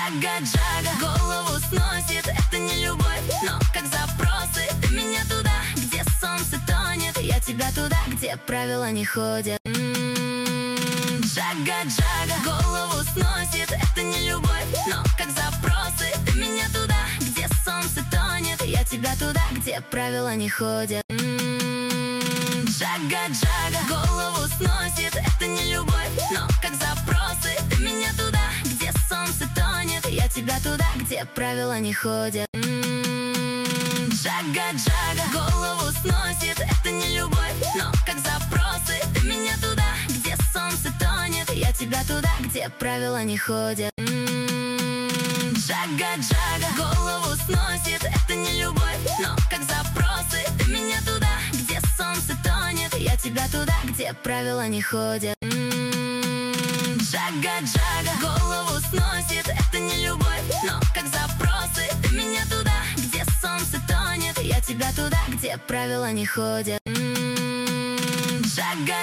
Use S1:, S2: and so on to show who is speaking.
S1: Джага-джага, голову сносит, это не любовь, но как запросы. Ты меня туда, где солнце тонет, я тебя туда, где правила не ходят. Джага-джага, голову сносит, это не любовь, но как запросы. Ты меня туда, где солнце тонет, я тебя туда, где правила не ходят. Джага-джага, голову сносит, это не любовь, но как запросы. Ты меня туда, где солнце тонет, я тебя туда, где правила не ходят. Джага-джага, голову сносит, это не любовь, но как запросы. Ты меня туда, где солнце тонет, я тебя туда, где правила не ходят. Джага-джага, голову сносит, это не любовь, но как запросы. Ты меня туда, где солнце тонет, я тебя туда, где правила не ходят. Джага-джага, голову сносит, это не любовь, но как запросы. Ты меня туда, где солнце тонет, я тебя туда, где правила не ходят. Джага